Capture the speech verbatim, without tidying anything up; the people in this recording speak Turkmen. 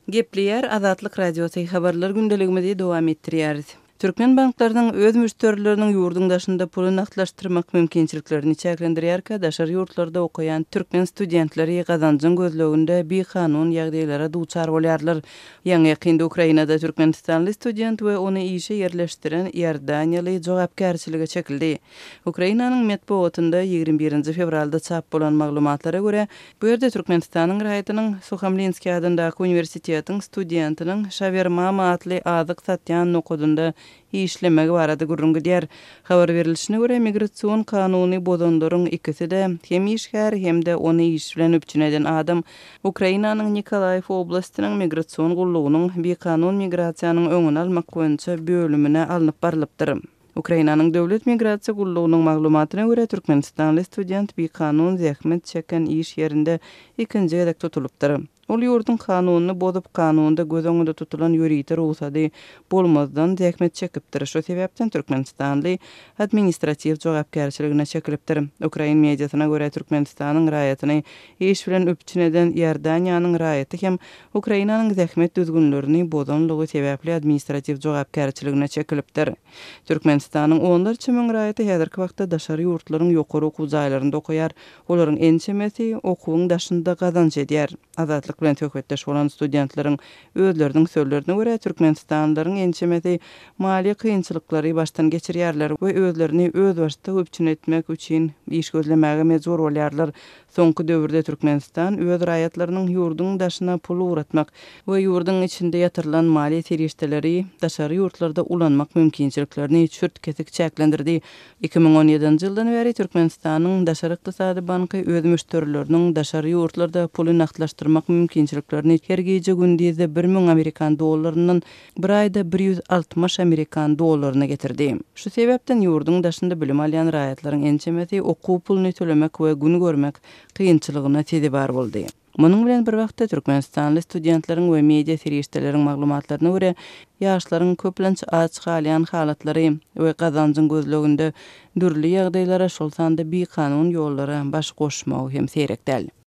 Gepleyer Azatlyk Radiosu habarlar gündeligimizi dowam etdirýäris. Türkmen banklarynyň öz müşterileriniň ýurdun daşynda puly naklaşdyrmak mümkinçiliklerini çäklendirýärkä daşary ýurtlarda okuyan türkmen studentleri gazanjyň gözleginde bir kanun ýagdaýlara duçar bolýarlar. Ýa-ni ýakynda Ukrainada türkmenistanly student we ony işe ýerleşdiren Ýerdaniýaly jogapkärçiligi çekildi. Ukrainanyň medeniýetinde ýygrimi birinji fevralda çap bolan maglumatlara görä, bu ýerde Türkmenistanyň raýatynyň Suhamlinski adyndaky universitetiň studentiniň Shavermama atly azyk satýan nokudunda işlemegi barada gurrungy diýär. Habar berilişine görä migrasiýon kanuny bozanlaryň ikisi de hem işgär hem de ony iş bilen öpçüneden adam Ukrainanyň Nikolaev oblastynyň migrasiýon gullugynyň bir kanun migrasiýanyň öňüni almak boýunça bölümine alınıp barilypdyr. Ukrainanyň döwlet migrasiýa gullugynyň maglumatyna görä Türkmenistanly student bir kanun zähmet çeken iş ýerinde ikinji gedek tutulupdyr. Ol ýurdun kanunyny bozup kanunda göz öňünde tutulan ýöriti ruhsady bolmazdan zähmet çekipdir. Şo sebäpden Türkmenistanly administrativ jogapkärçiligine çekilipdir. Ukrain mediasyna görä Türkmenistanyň raýatyny iş bilen öpçüneden Ýerdaniýanyň raýaty hem Ukrainanyň zähmet düzgünlerini bozanlygy sebäpli administrativ jogapkärçiligine çekilipdir. Türkmenistanyň onlarça müň raýaty häzirki wagtda daşary ýurtlaryň ýokary okuw jaýlarynda okuýar. Olaryň ençemesi okuwyň daşynda gazanç edýär. Azatlyk bilen töhbetdeş bolan studentlaryň özleriniň sözlerine görä Türkmenistanlylaryň ençemesi mali kynçylyklary başdan geçirýärler we özlerini öz başda öpçün etmek üçin iş gözlemäge mejbur bolýarlar. Soňky döwürde Türkmenistan öz raýatlarynyň ýurdun daşyna pul uğratmak we ýurdun içinde ýatyrylan mali serişdeleri daşary ýurtlarda ulanmak mümkinçiliklerini çürt kesik çäklendirdi. iki ming on ýedinji ýyldan beri Türkmenistanyň daşary ykdysady banky öz müşterileriniň daşary ýurtlarda puly naklaşdyrmak mümkinçiliklerini hergeje gündizde bir ming Amerikan dollarynyň bir aýda bir ýüz altymyş Amerikan dollaryna getirdi. Şu sebäpden ýurdun daşynda bilim alýan raýatlaryň ençemesi okuw puluny tölemek we gün görmek kynçylygyna tedi bar boldy. Munyň bilen bir wagtda Türkmenistanly studentleriň we media serişdeleriň maglumatlaryna görä, ýaşlaryň köplençe açyk alýan halatlary we gazanjyň gözleginde dürli ýagdaýlara şol sanda bir kanun ýollary baş goşmagy hem serekdäl.